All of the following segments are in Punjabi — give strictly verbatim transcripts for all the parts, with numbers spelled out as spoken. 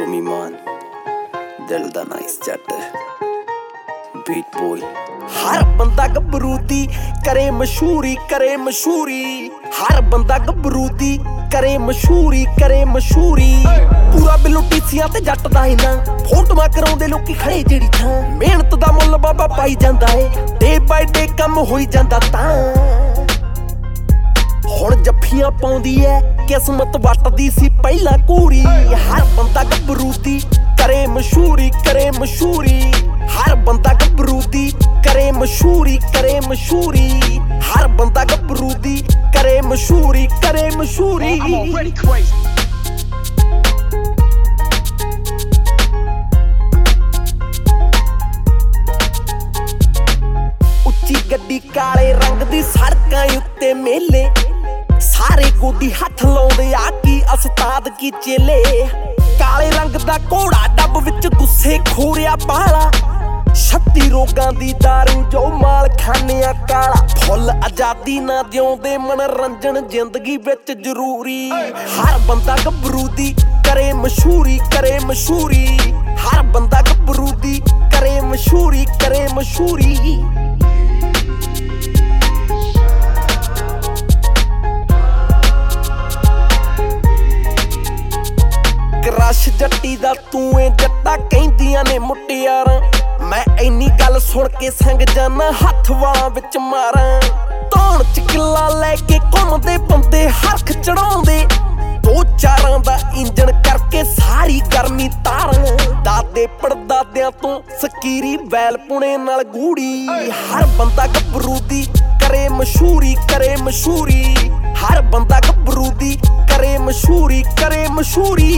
Romy Man, दिल दा नाइस जट, बीट बॉय। हर बंदा गबरू दी करे मशहूरी करे मशहूरी, हर बंदा गबरू दी करे मशहूरी करे मशहूरी। पूरा बिल्लो टीसियां ते जट दा ही ना, फोटोआं कराउंदे लोकी खड़े जेड़ी थां। मेहनत दा मुੱਲ बाबा पाई ਜਾਂਦਾ ਏ, डे बाय डे ਕੰਮ ਹੋਈ ਜਾਂਦਾ ਤਾਂ। ਹੁਣ ਜੱਫੀਆਂ ਪਾਉਂਦੀ ਐ किस्मत ਵੱਟਦੀ ਸੀ ਪਹਿਲਾਂ ਕੂੜੀ। हर बंदा गबरू दी करे मशहूरी करे मशहूरी, हर बंदा गबरू दी करे मशहूरी करे मशहूरी, हर बंदा गबरू दी करे मशहूरी करे मशहूरी। ਉੱਚੀ ਗੱਡੀ ਕਾਲੇ ਰੰਗ ਦੀ ਸੜਕਾਂ ਉੱਤੇ ਮੇਲੇ, ਸਾਰੇ ਗੋਡੀ ਹੱਥ ਲਾਉਂਦੇ ਆ ਕੀ ਉਸਤਾਦ ਕੀ ਚੇਲੇ। ਕਾਲੇ ਰੰਗ ਦਾ ਘੋੜਾ ਡੱਬ ਵਿੱਚ ਗੁੱਸੇ ਖੋਰਿਆ ਬਾਲਾ, ਛੱਤੀ ਰੋਗਾਂ ਦੀ ਦਾਰੂ ਜੋ ਮਾਲ ਖਾਨਿਆ ਕਾਲਾ। ਫੁੱਲ ਆਜ਼ਾਦੀ ਨਾ ਦਿਉਂਦੇ ਮਨੋਰੰਜਨ ਜ਼ਿੰਦਗੀ ਵਿੱਚ ਜ਼ਰੂਰੀ। ਹਰ ਬੰਦਾ ਗੱਭਰੂ ਦੀ ਕਰੇ ਮਸ਼ਹੂਰੀ ਕਰੇ ਮਸ਼ਹੂਰੀ, ਹਰ ਬੰਦਾ ਗੱਭਰੂ ਦੀ ਕਰੇ ਮਸ਼ਹੂਰੀ ਕਰੇ ਮਸ਼ਹੂਰੀ। ਰਸ਼ ਜੱਟੀ ਦਾ ਤੂੰ ਏ ਜੱਟਾ ਕਹਿੰਦੀਆਂ ਨੇ ਮੁਟਿਆਰਾਂ, ਮੈਂ ਇੰਨੀ ਗੱਲ ਸੁਣ ਕੇ ਸੰਗ ਜਾਨਾ ਹੱਥ ਵਾਲਾਂ ਵਿੱਚ ਮਾਰਾਂ। ਧੌਣ ਚ ਕਿੱਲਾ ਲੈ ਕੇ ਘੁੰਮਦੇ ਬੰਦੇ ਹਰਖ ਚੜਾਉਂਦੇ, ਦੋ ਚਾਰਾਂ ਦਾ ਇੰਜਣ ਕਰਕੇ ਸਾਰੀ ਗਰਮੀ ਤਾਰਾਂ। ਦਾਦੇ ਪੜਦਾਦਿਆਂ ਤੋਂ ਸਕੀਰੀ ਵੈਲ ਪੁਣੇ ਨਾਲ ਗੂੜੀ। ਹਰ ਬੰਦਾ ਗੱਭਰੂ ਦੀ ਕਰੇ ਮਸ਼ਹੂਰੀ ਕਰੇ ਮਸ਼ਹੂਰੀ, ਹਰ ਬੰਦਾ ਗੱਭਰੂ ਦੀ ਕਰੇ ਮਸ਼ਹੂਰੀ ਕਰੇ ਮਸ਼ਹੂਰੀ।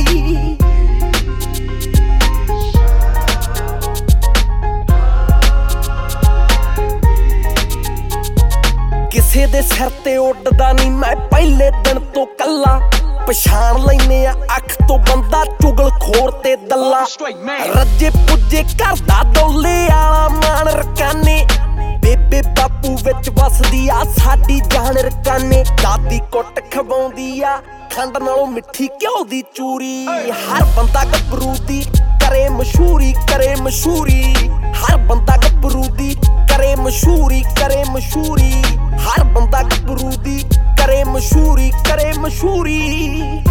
ਕਿਸੇ ਦੇ ਸਿਰ ਤੇ ਉੱਡਦਾ ਨਹੀਂ ਮੈਂ ਪਹਿਲੇ ਦਿਨ ਤੋਂ ਕੱਲਾ, ਪਛਾਣ ਲੈਨੇ ਆ ਅੱਖ ਤੋਂ ਬੰਦਾ ਚੁਗਲ ਖੋਰ ਤੇ ਦੱਲਾ। ਰੱਜੇ ਪੁੱਜੇ ਕਰਦਾ ਡੋਲੇ ਆਲਾ ਮਾਨ ਰਕਾਨੇ, ਬੇਬੇ ਬਾਪੂ ਵਿੱਚ ਵਸਦੀ ਆ ਸਾਡੀ ਜਾਨ ਰਕਾਨੇ। ਦਾਦੀ ਕੁੱਟ ਖਵਾਉਂਦੀ ਆ ਖੰਡ ਨਾਲੋਂ ਮਿੱਠੀ ਘਿਓ ਦੀ ਚੂਰੀ। ਹਰ ਬੰਦਾ ਗੱਭਰੂ ਦੀ ਕਰੇ ਮਸ਼ਹੂਰੀ ਕਰੇ ਮਸ਼ਹੂਰੀ, ਹਰ ਬੰਦਾ ਗੱਭਰੂ ਦੀ ਕਰੇ ਮਸ਼ਹੂਰੀ ਕਰੇ ਮਸ਼ਹੂਰੀ, ਹਰ ਬੰਦਾ ਗੱਭਰੂ ਦੀ ਕਰੇ ਮਸ਼ਹੂਰੀ ਕਰੇ ਮਸ਼ਹੂਰੀ।